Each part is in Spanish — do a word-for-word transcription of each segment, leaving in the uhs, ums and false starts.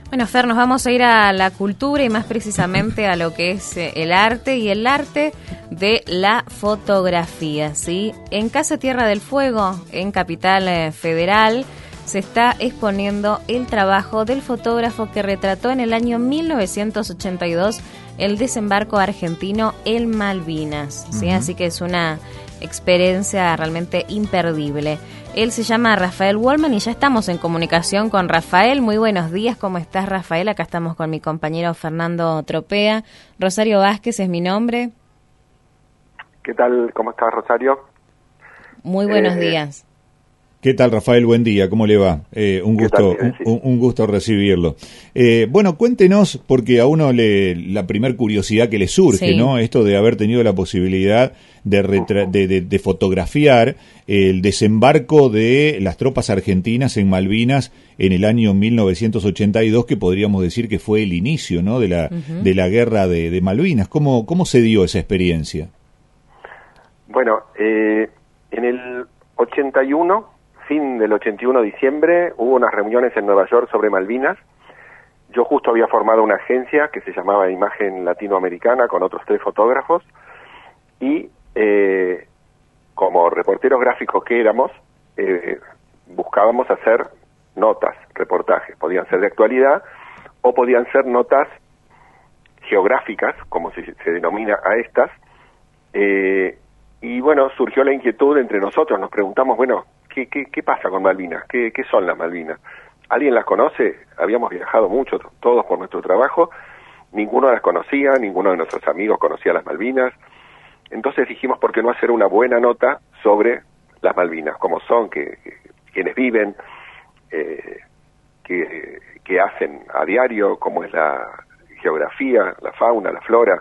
Bueno, Fer, nos vamos a ir a la cultura y más precisamente a lo que es eh, el arte y el arte de la fotografía, ¿sí? En Casa Tierra del Fuego, en Capital eh, Federal, se está exponiendo el trabajo del fotógrafo que retrató en el año mil novecientos ochenta y dos el desembarco argentino en Malvinas, ¿sí? Uh-huh. Así que es una experiencia realmente imperdible. Él se llama Rafael Wallman y ya estamos en comunicación con Rafael. Muy buenos días, ¿cómo estás, Rafael? Acá estamos con mi compañero Fernando Tropea. Rosario Vázquez es mi nombre. ¿Qué tal? ¿Cómo estás, Rosario? Muy buenos eh, días. ¿Qué tal, Rafael? Buen día, ¿cómo le va? Eh, un gusto un, un, un gusto recibirlo. Eh, bueno, cuéntenos, porque a uno le la primer curiosidad que le surge, sí. ¿no? Esto de haber tenido la posibilidad de, retra de, de, de fotografiar el desembarco de las tropas argentinas en Malvinas en el año mil novecientos ochenta y dos, que podríamos decir que fue el inicio, ¿no? de la uh-huh. de la guerra de, de Malvinas. ¿Cómo, ¿Cómo se dio esa experiencia? Bueno, eh, en el ochenta y uno... fin del ochenta y uno de diciembre, hubo unas reuniones en Nueva York sobre Malvinas. Yo justo había formado una agencia que se llamaba Imagen Latinoamericana con otros tres fotógrafos y eh, como reporteros gráficos que éramos, eh, buscábamos hacer notas, reportajes. Podían ser de actualidad o podían ser notas geográficas, como se, se denomina a estas. Eh, y bueno, surgió la inquietud entre nosotros, nos preguntamos, bueno, ¿Qué, qué, ¿Qué pasa con Malvinas? ¿Qué, ¿Qué son las Malvinas? ¿Alguien las conoce? Habíamos viajado mucho, todos por nuestro trabajo. Ninguno las conocía, ninguno de nuestros amigos conocía las Malvinas. Entonces dijimos, ¿por qué no hacer una buena nota sobre las Malvinas? ¿Cómo son? ¿Qué, qué, quiénes viven? Eh, qué, ¿Qué hacen a diario? ¿Cómo es la geografía, la fauna, la flora?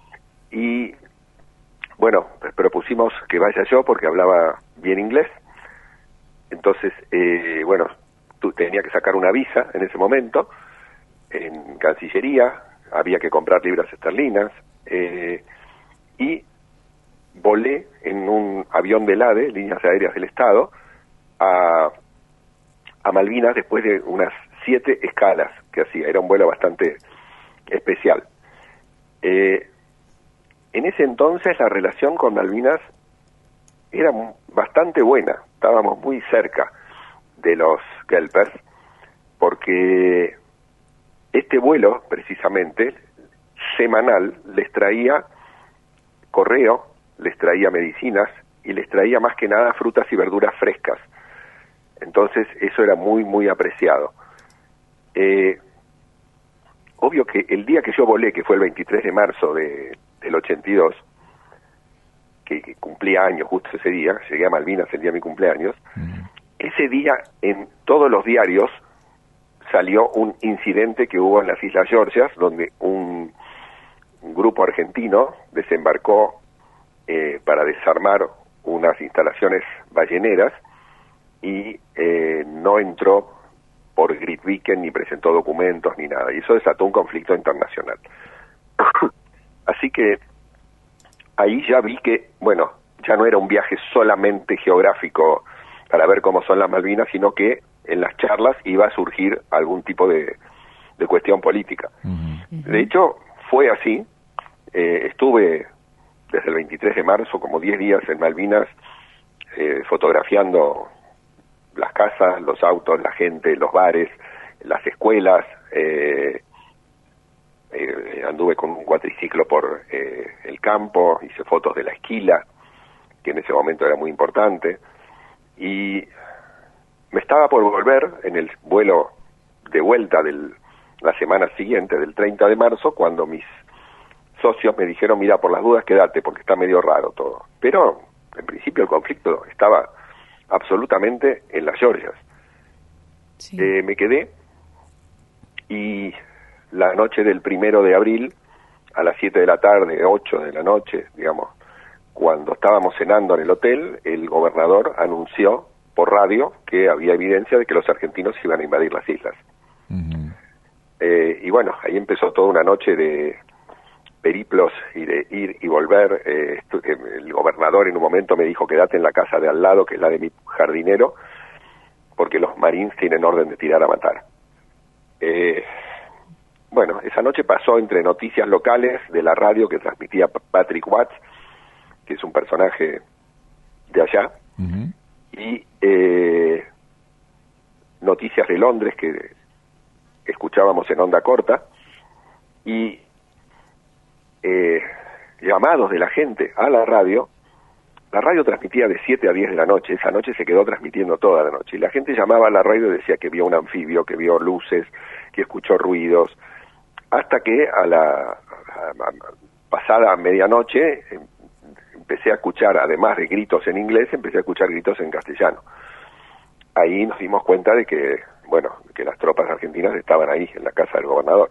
Y bueno, propusimos que vaya yo porque hablaba bien inglés. Entonces, eh, bueno, tú tenía que sacar una visa en ese momento, en Cancillería, había que comprar libras esterlinas, eh, y volé en un avión del ADE, Líneas Aéreas del Estado, a, a Malvinas después de unas siete escalas que hacía, era un vuelo bastante especial. Eh, en ese entonces la relación con Malvinas era bastante buena, estábamos muy cerca de los kelpers, porque este vuelo, precisamente, semanal, les traía correo, les traía medicinas y les traía más que nada frutas y verduras frescas. Entonces eso era muy, muy apreciado. Eh, obvio que el día que yo volé, que fue el veintitrés de marzo de, del ochenta y dos, que, que cumplía años justo ese día, llegué a Malvinas el día de mi cumpleaños, uh-huh. Ese día en todos los diarios salió un incidente que hubo en las Islas Georgias, donde un, un grupo argentino desembarcó eh, para desarmar unas instalaciones balleneras y eh, no entró por Grytviken ni presentó documentos ni nada, y eso desató un conflicto internacional. Así que ahí ya vi que, bueno, ya no era un viaje solamente geográfico para ver cómo son las Malvinas, sino que en las charlas iba a surgir algún tipo de, de cuestión política. Uh-huh. De hecho, fue así. Eh, estuve desde el veintitrés de marzo, como diez días en Malvinas, eh, fotografiando las casas, los autos, la gente, los bares, las escuelas. Eh, eh, anduve con un cuatriciclo por eh, el campo, hice fotos de la esquila, que en ese momento era muy importante. Y me estaba por volver en el vuelo de vuelta de la semana siguiente, del treinta de marzo, cuando mis socios me dijeron, mira, por las dudas quédate, porque está medio raro todo. Pero, en principio, el conflicto estaba absolutamente en las Georgias. Sí. Eh, me quedé, y la noche del primero de abril, a las siete de la tarde, ocho de la noche, digamos, cuando estábamos cenando en el hotel, el gobernador anunció por radio que había evidencia de que los argentinos iban a invadir las islas. Uh-huh. Eh, y bueno, ahí empezó toda una noche de periplos y de ir y volver. Eh, el gobernador en un momento me dijo, quédate en la casa de al lado, que es la de mi jardinero, porque los marines tienen orden de tirar a matar. Eh, bueno, esa noche pasó entre noticias locales de la radio que transmitía Patrick Watts, que es un personaje de allá, uh-huh. y eh, noticias de Londres que escuchábamos en onda corta, y eh, llamados de la gente a la radio. La radio transmitía de siete a diez de la noche, esa noche se quedó transmitiendo toda la noche, y la gente llamaba a la radio y decía que vio un anfibio, que vio luces, que escuchó ruidos, hasta que a la a, a, pasada medianoche em, empecé a escuchar, además de gritos en inglés, empecé a escuchar gritos en castellano. Ahí nos dimos cuenta de que, bueno, que las tropas argentinas estaban ahí, en la casa del gobernador.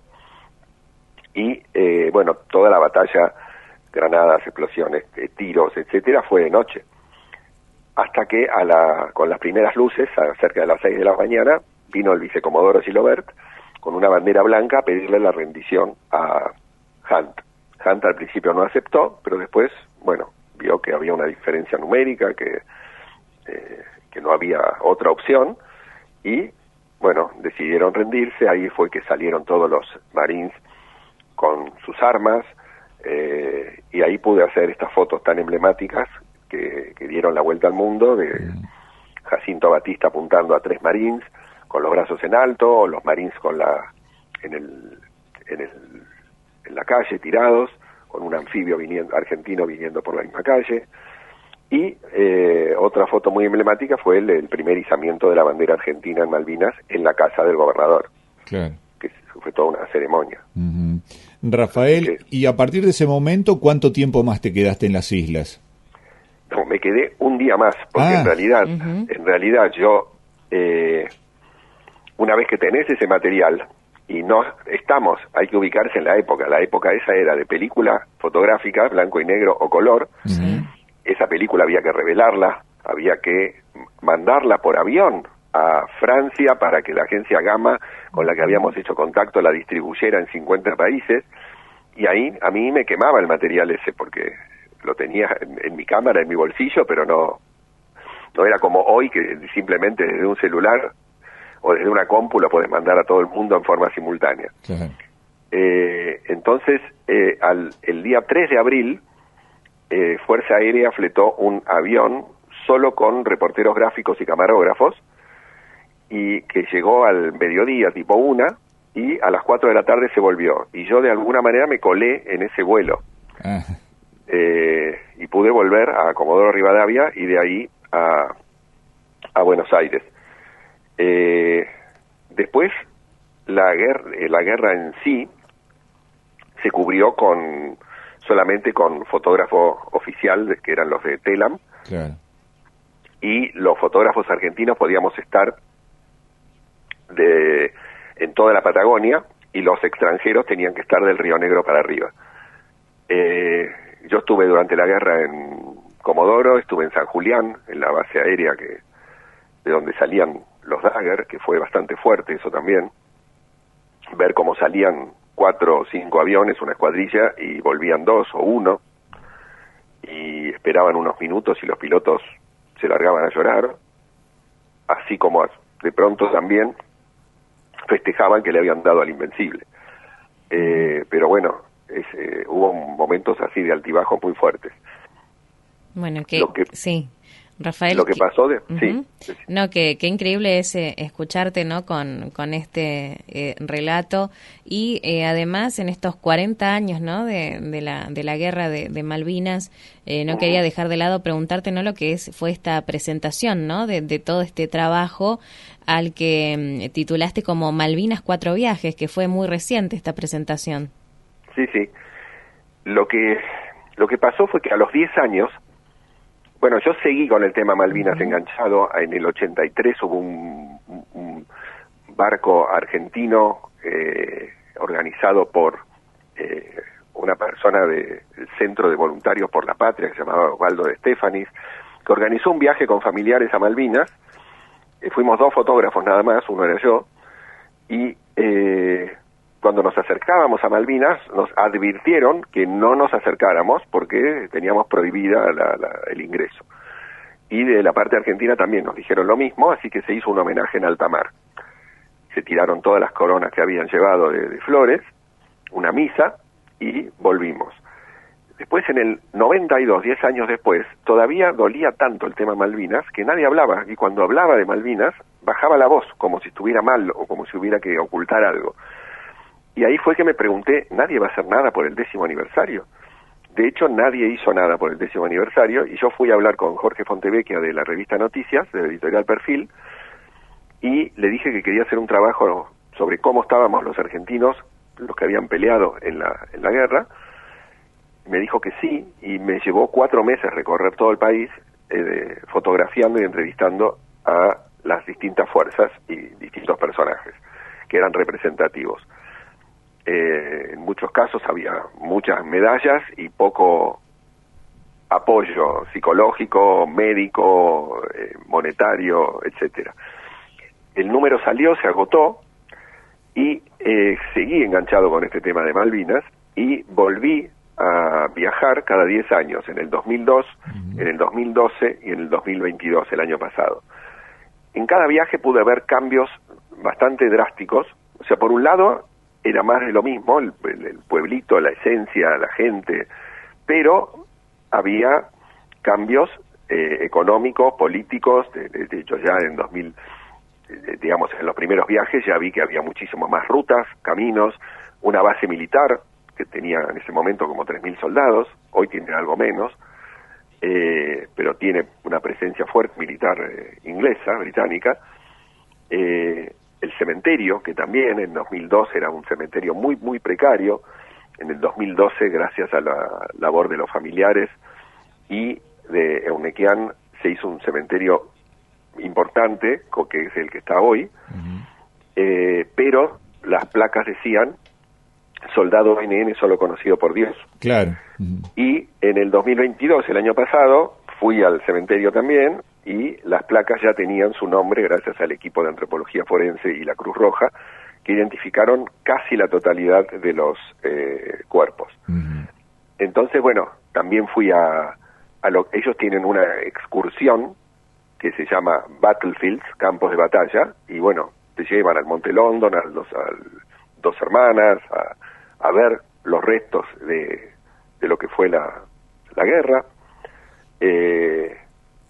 Y, eh, bueno, toda la batalla, granadas, explosiones, eh, tiros, etcétera, fue de noche. Hasta que a la, con las primeras luces, a cerca de las seis de la mañana, vino el vicecomodoro Gilobert con una bandera blanca a pedirle la rendición a Hunt. Hunt al principio no aceptó, pero después, bueno, vio que había una diferencia numérica, que, eh, que no había otra opción, y, bueno, decidieron rendirse. Ahí fue que salieron todos los Marines con sus armas, eh, y ahí pude hacer estas fotos tan emblemáticas que, que dieron la vuelta al mundo, de Jacinto Batista apuntando a tres Marines con los brazos en alto, o los Marines con la en el en el en la calle tirados, con un anfibio viniendo, argentino viniendo por la misma calle. Y eh, otra foto muy emblemática fue el, el primer izamiento de la bandera argentina en Malvinas en la casa del gobernador. Claro. Que fue toda una ceremonia. Uh-huh. Rafael, que, y a partir de ese momento, ¿cuánto tiempo más te quedaste en las islas? No, me quedé un día más, porque ah. en realidad, uh-huh. en realidad yo, eh, una vez que tenés ese material, y no estamos, hay que ubicarse en la época, la época esa era de película fotográfica, blanco y negro o color, uh-huh. esa película había que revelarla, había que mandarla por avión a Francia para que la agencia Gamma, con la que habíamos hecho contacto, la distribuyera en cincuenta países, y ahí a mí me quemaba el material ese, porque lo tenía en, en mi cámara, en mi bolsillo, pero no, no era como hoy, que simplemente desde un celular o desde una compu lo podés mandar a todo el mundo en forma simultánea. Uh-huh. Eh, entonces, eh, al, el día tres de abril, eh, Fuerza Aérea fletó un avión solo con reporteros gráficos y camarógrafos, y que llegó al mediodía, tipo una, y a las cuatro de la tarde se volvió. Y yo de alguna manera me colé en ese vuelo. Uh-huh. Eh, y pude volver a Comodoro Rivadavia y de ahí a, a Buenos Aires. Eh, después, la guerra, la guerra en sí se cubrió con solamente con fotógrafo oficial, que eran los de Telam, claro. Y los fotógrafos argentinos podíamos estar de en toda la Patagonia, y los extranjeros tenían que estar del Río Negro para arriba. Eh, yo estuve durante la guerra en Comodoro, estuve en San Julián, en la base aérea que de donde salían los Dagger, que fue bastante fuerte eso también, ver cómo salían cuatro o cinco aviones, una escuadrilla, y volvían dos o uno, y esperaban unos minutos y los pilotos se largaban a llorar, así como de pronto también festejaban que le habían dado al Invencible. Eh, pero bueno, es, eh, hubo momentos así de altibajos muy fuertes. Bueno, que, que sí. Rafael, lo que pasó de uh-huh. sí, no que qué increíble es eh, escucharte, ¿no? con con este eh, relato, y eh, además en estos cuarenta años, ¿no? de, de la de la guerra de, de Malvinas, eh, no uh-huh. quería dejar de lado preguntarte, ¿no? lo que es fue esta presentación, ¿no? de, de todo este trabajo al que um, titulaste como Malvinas Cuatro Viajes, que fue muy reciente esta presentación. Sí, sí. Lo que lo que pasó fue que a los diez años, bueno, yo seguí con el tema Malvinas uh-huh. enganchado. En el ochenta y tres hubo un, un barco argentino eh, organizado por eh, una persona del Centro de Voluntarios por la Patria, que se llamaba Osvaldo de Estefanis, que organizó un viaje con familiares a Malvinas. Eh, fuimos dos fotógrafos nada más, uno era yo, y eh, cuando nos acercábamos a Malvinas nos advirtieron que no nos acercáramos porque teníamos prohibida la, la, el ingreso. Y de la parte argentina también nos dijeron lo mismo, así que se hizo un homenaje en alta mar. Se tiraron todas las coronas que habían llevado de, de flores, una misa y volvimos. Después, en el noventa y dos, diez años después, todavía dolía tanto el tema Malvinas que nadie hablaba, y cuando hablaba de Malvinas bajaba la voz, como si estuviera mal o como si hubiera que ocultar algo. Y ahí fue que me pregunté, ¿nadie va a hacer nada por el décimo aniversario? De hecho, nadie hizo nada por el décimo aniversario, y yo fui a hablar con Jorge Fontevecchia de la revista Noticias, de la editorial Perfil, y le dije que quería hacer un trabajo sobre cómo estábamos los argentinos, los que habían peleado en la, en la guerra. Me dijo que sí, y me llevó cuatro meses recorrer todo el país, eh, fotografiando y entrevistando a las distintas fuerzas y distintos personajes que eran representativos. Eh, en muchos casos había muchas medallas y poco apoyo psicológico, médico, eh, monetario, etcétera. El número salió, se agotó, y eh, seguí enganchado con este tema de Malvinas, y volví a viajar cada diez años, en el dos mil dos, uh-huh. en el dos mil doce y en el dos mil veintidós, el año pasado. En cada viaje pude ver cambios bastante drásticos. O sea, por un lado era más de lo mismo, el, el, el pueblito, la esencia, la gente, pero había cambios eh, económicos, políticos. De, de, de hecho, ya en dos mil, eh, digamos, en los primeros viajes ya vi que había muchísimo más rutas, caminos, una base militar que tenía en ese momento como tres mil soldados, hoy tiene algo menos, eh, pero tiene una presencia fuerte militar eh, inglesa, británica. Eh, el cementerio, que también en dos mil dos era un cementerio muy, muy precario, en el dos mil doce, gracias a la labor de los familiares y de Eunequian, se hizo un cementerio importante, que es el que está hoy, uh-huh. eh, pero las placas decían soldado N N solo conocido por Dios. Claro. Uh-huh. Y en el dos mil veintidós, el año pasado, fui al cementerio también, y las placas ya tenían su nombre gracias al equipo de antropología forense y la Cruz Roja, que identificaron casi la totalidad de los eh, cuerpos. Uh-huh. Entonces, bueno, también fui a, a lo, ellos tienen una excursión que se llama Battlefields, campos de batalla, y bueno, te llevan al Monte London, a los a Dos Hermanas, a, a ver los restos de, de lo que fue la, la guerra. Eh,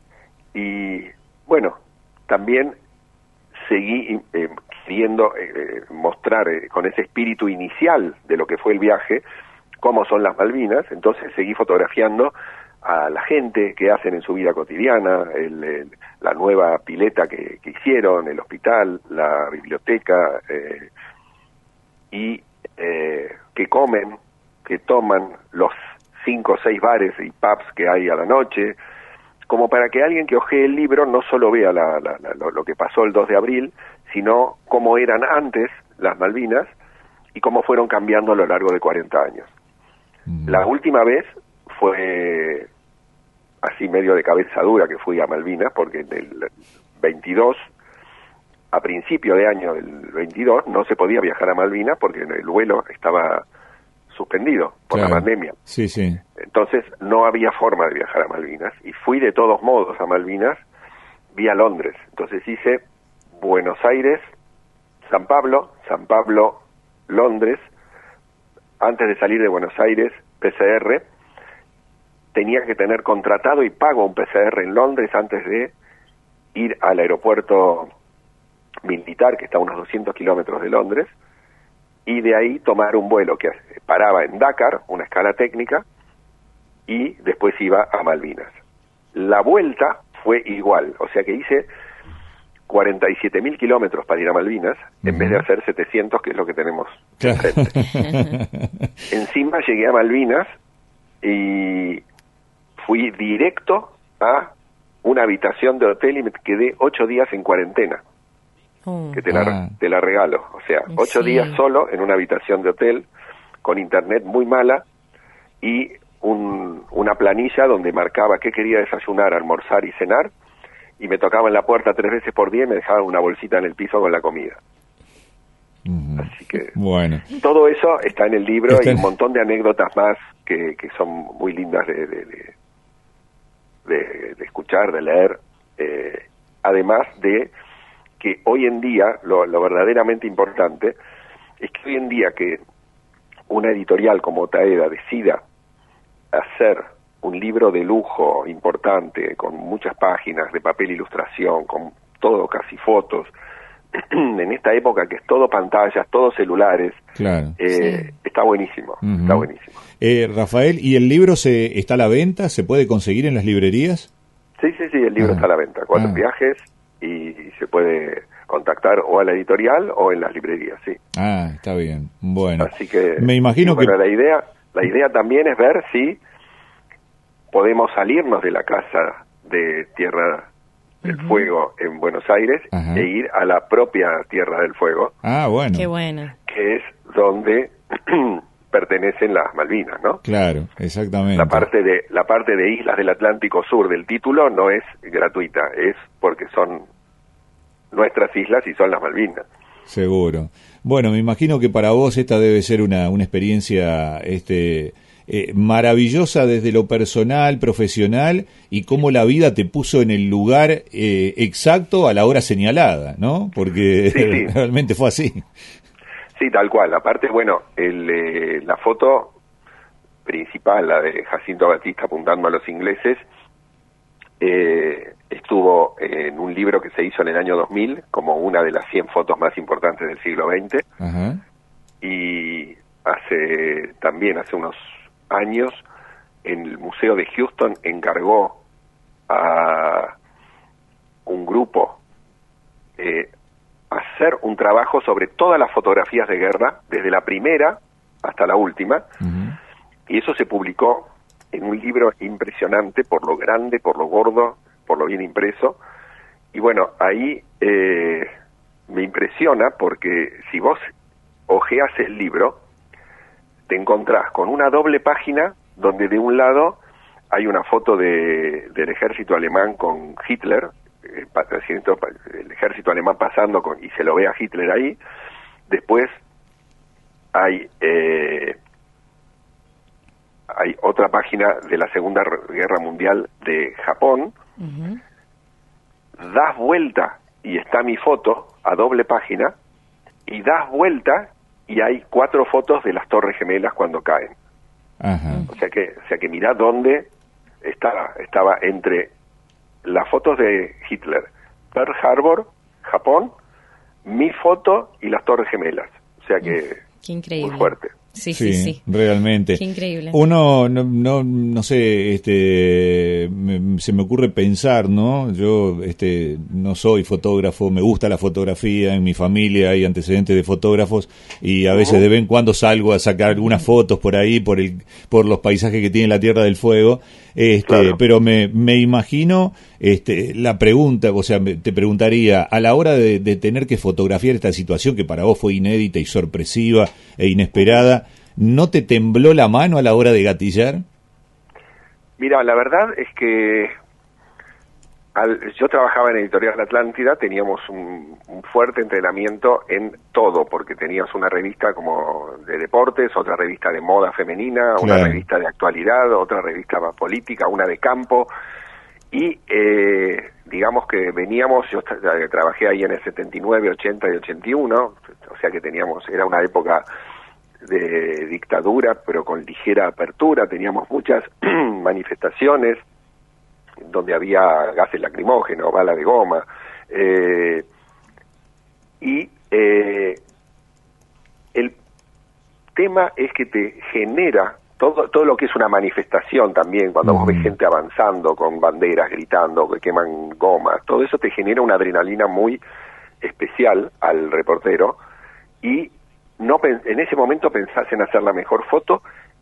y bueno, también seguí eh, queriendo eh, mostrar eh, con ese espíritu inicial de lo que fue el viaje, cómo son las Malvinas. Entonces seguí fotografiando a la gente que hacen en su vida cotidiana, el, el, la nueva pileta que, que hicieron, el hospital, la biblioteca, eh, y eh, que comen, que toman, los cinco o seis bares y pubs que hay a la noche, como para que alguien que ojee el libro no solo vea la, la, la, lo, lo que pasó el dos de abril, sino cómo eran antes las Malvinas y cómo fueron cambiando a lo largo de cuarenta años. Mm. La última vez fue así medio de cabeza dura que fui a Malvinas, porque en el veintidós, a principio de año del veintidós, no se podía viajar a Malvinas porque el vuelo estaba suspendido por claro. la pandemia. Sí, sí. Entonces no había forma de viajar a Malvinas, y fui de todos modos a Malvinas vía Londres. Entonces hice Buenos Aires, San Pablo, San Pablo, Londres. Antes de salir de Buenos Aires, P C R. Tenía que tener contratado y pago un P C R en Londres antes de ir al aeropuerto militar, que está a unos doscientos kilómetros de Londres, y de ahí tomar un vuelo que paraba en Dakar, una escala técnica, y después iba a Malvinas. La vuelta fue igual, o sea que hice cuarenta y siete mil kilómetros para ir a Malvinas, uh-huh. en vez de hacer setecientos, que es lo que tenemos enfrente. Encima llegué a Malvinas y fui directo a una habitación de hotel y me quedé ocho días en cuarentena. Que te la, ah. te la regalo, o sea, ocho sí. días solo en una habitación de hotel, con internet muy mala, y un, una planilla donde marcaba qué quería desayunar, almorzar y cenar, y me tocaban la puerta tres veces por día y me dejaban una bolsita en el piso con la comida. Uh-huh. Así que bueno. todo eso está en el libro, está... y un montón de anécdotas más que, que son muy lindas de, de, de, de, de escuchar, de leer, eh, además de que hoy en día, lo, lo verdaderamente importante, es que hoy en día que una editorial como Taeda decida hacer un libro de lujo importante, con muchas páginas de papel ilustración, con todo, casi fotos, en esta época que es todo pantallas, todo celulares, claro. eh, sí. está buenísimo, uh-huh. está buenísimo. Eh, Rafael, ¿y el libro se está a la venta? ¿Se puede conseguir en las librerías? Sí, sí, sí, el libro ah. está a la venta, Cuatro ah. viajes, y se puede contactar o a la editorial o en las librerías, sí. Ah, está bien, bueno. Así que, me imagino bueno, que... la idea, la idea también es ver si podemos salirnos de la casa de Tierra del uh-huh. Fuego en Buenos Aires Ajá. e ir a la propia Tierra del Fuego. Ah, bueno. Qué buena. Que es donde pertenecen las Malvinas, ¿no? Claro, exactamente. La parte de la parte de Islas del Atlántico Sur del título no es gratuita, es porque son nuestras islas y son las Malvinas. Seguro. Bueno, me imagino que para vos esta debe ser una, una experiencia este eh, maravillosa desde lo personal, profesional, y cómo la vida te puso en el lugar eh, exacto a la hora señalada, ¿no? Porque sí, sí. realmente fue así. Sí, tal cual. Aparte, bueno, el, eh, la foto principal, la de Jacinto Batista apuntando a los ingleses, eh, estuvo en un libro que se hizo en el año dos mil como una de las cien fotos más importantes del siglo veinte. Ajá. Y hace también, hace unos años, en el Museo de Houston encargó a un grupo eh, hacer un trabajo sobre todas las fotografías de guerra, desde la primera hasta la última, uh-huh. y eso se publicó en un libro impresionante por lo grande, por lo gordo, por lo bien impreso. Y bueno, ahí eh, me impresiona porque si vos hojeas el libro, te encontrás con una doble página donde de un lado hay una foto de, del ejército alemán con Hitler, el, el ejército alemán pasando con, y se lo ve a Hitler ahí. Después hay eh, hay otra página de la Segunda Guerra Mundial de Japón. Uh-huh. Das vuelta y está mi foto a doble página, y das vuelta y hay cuatro fotos de las Torres Gemelas cuando caen. Ajá. O sea que, o sea que mirá dónde estaba, estaba entre las fotos de Hitler, Pearl Harbor, Japón, mi foto y las Torres Gemelas. O sea que qué increíble. Muy fuerte. Sí, sí, sí, sí. Realmente. Qué increíble. Uno, no, no, no sé, este, me, se me ocurre pensar, ¿no? Yo, este, no soy fotógrafo, me gusta la fotografía, en mi familia hay antecedentes de fotógrafos y a veces uh-huh. de vez en cuando salgo a sacar algunas fotos por ahí, por el, por los paisajes que tiene la Tierra del Fuego, este, claro. pero me, me imagino, este, la pregunta, o sea, te preguntaría, a la hora de, de tener que fotografiar esta situación que para vos fue inédita y sorpresiva e inesperada, ¿no te tembló la mano a la hora de gatillar? Mira, la verdad es que al, yo trabajaba en Editorial Atlántida, teníamos un, un fuerte entrenamiento en todo, porque tenías una revista como de deportes, otra revista de moda femenina, claro. una revista de actualidad, otra revista más política, una de campo, y eh, digamos que veníamos, yo tra- trabajé ahí en el setenta y nueve, ochenta y ochenta y uno, o sea que teníamos, era una época de dictadura, pero con ligera apertura, teníamos muchas manifestaciones donde había gases lacrimógenos, bala de goma, eh, y eh, el tema es que te genera todo todo lo que es una manifestación también, cuando uh-huh. vos ves gente avanzando con banderas, gritando, que queman gomas, todo eso te genera una adrenalina muy especial al reportero, y no en ese momento pensás en hacer la mejor foto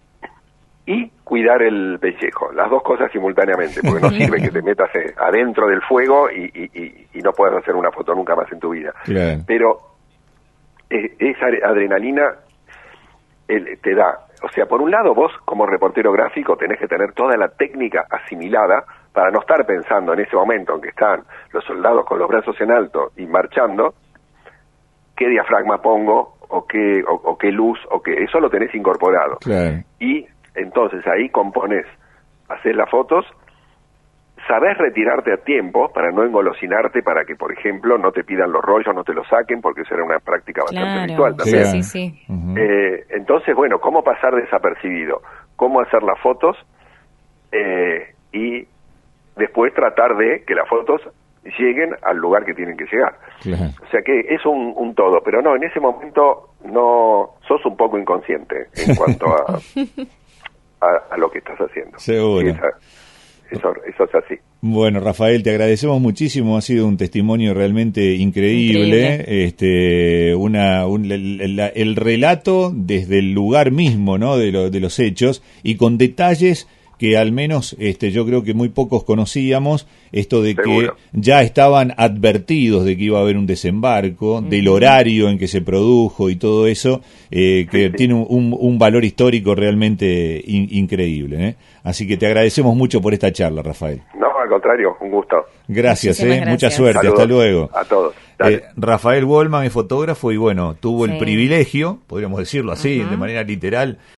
y cuidar el pellejo, las dos cosas simultáneamente, porque no sirve que te metas adentro del fuego y, y, y, y no puedas hacer una foto nunca más en tu vida. Claro. Pero eh, esa adrenalina el, te da, o sea, por un lado vos como reportero gráfico tenés que tener toda la técnica asimilada para no estar pensando en ese momento en que están los soldados con los brazos en alto y marchando, qué diafragma pongo, o qué, o, o qué luz, o qué, eso lo tenés incorporado. Claro. Y entonces ahí componés, haces las fotos sabés retirarte a tiempo para no engolosinarte, para que, por ejemplo, no te pidan los rollos, no te los saquen, porque eso era una práctica bastante claro, habitual también. Sí, sí, sí. Uh-huh. Eh, entonces, bueno, ¿cómo pasar desapercibido? ¿Cómo hacer las fotos? Eh, y después tratar de que las fotos lleguen al lugar que tienen que llegar. Claro. O sea que es un, un todo, pero no, en ese momento no sos un poco inconsciente en cuanto a, a, a lo que estás haciendo. Seguro. Sí, esa, eso, eso es así. Bueno, Rafael, te agradecemos muchísimo, ha sido un testimonio realmente increíble, increíble. este una un, el, el, el relato desde el lugar mismo, ¿no?, de, lo, de los hechos, y con detalles que al menos este yo creo que muy pocos conocíamos, esto de Seguro. que ya estaban advertidos de que iba a haber un desembarco, uh-huh. del horario en que se produjo y todo eso, eh, que sí, sí. tiene un, un valor histórico realmente in, increíble, ¿eh? Así que te agradecemos mucho por esta charla, Rafael. No, al contrario, un gusto. Gracias, eh, gracias. Mucha suerte, Saludos hasta luego. A todos. Eh, Rafael Wollman es fotógrafo y bueno, tuvo sí. el privilegio, podríamos decirlo así, uh-huh. de manera literal,